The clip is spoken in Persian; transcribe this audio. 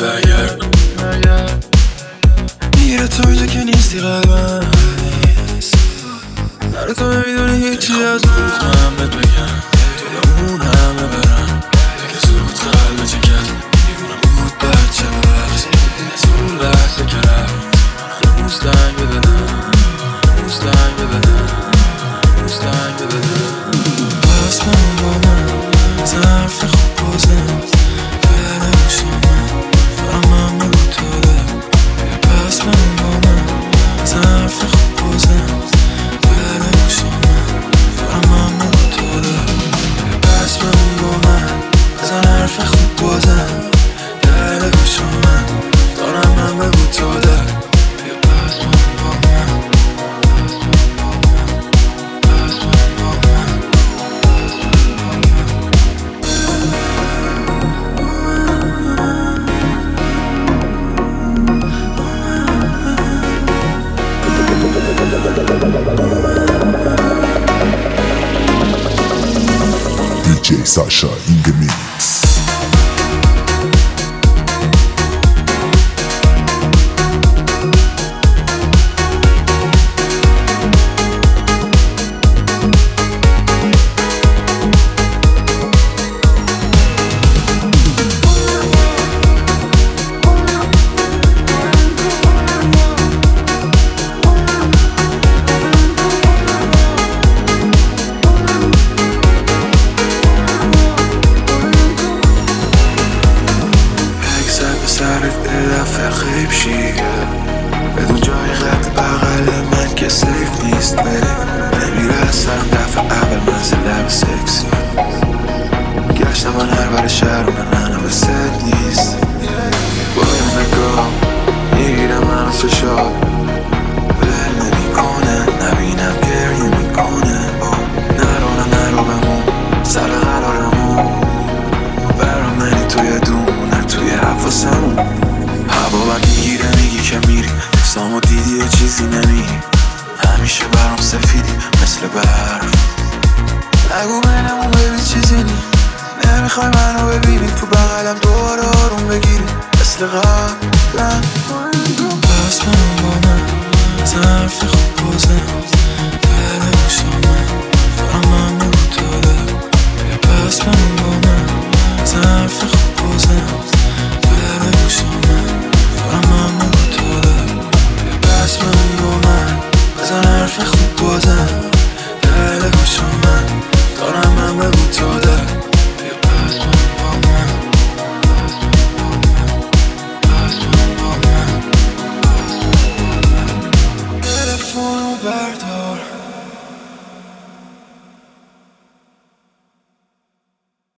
برگرد میره توی که نیستی قلبم برای تو نمیدونی هیچی از من بهت بگم توی اون همه برم دیگه زود قلب چکت دیوونه بود بچه ببخش از اون لحظه که رفت موستنگ بدنم موستنگ بدنم موستنگ بدنم پس من با من ظرف خوب بازم دل بوشامم دارم همه بود تاده پس من با من ظرف خوب بازم دل بوشامم دارم همه بود تاده پس من با من ظرف خوب بازم دل بوشامم دارم همه بود تاده DJ Sasha in the mix. خیب شی بدون جای خط بغل من که سیف نیست نمیرسم دفعه اول منزل لب سکسی گشتم من هر بر شهر و من به ست نیست با یه نگاه میگیرم منو فشار بل نمیکنه نبینم گریه میکنه نرو بمون سر قرارمون برام منی توی دونه توی حفظمون هوا بند میگیره میگی که میری دوستامو دیدی یه چیزی نمیگی همیشه برام سفیدی مثل برف نگو بینمون ببین چیزی نی نمیخوای منو ببینی تو بغلم دوباره آروم بگیری مثل قبلم پس من با من ظرف خوب بازم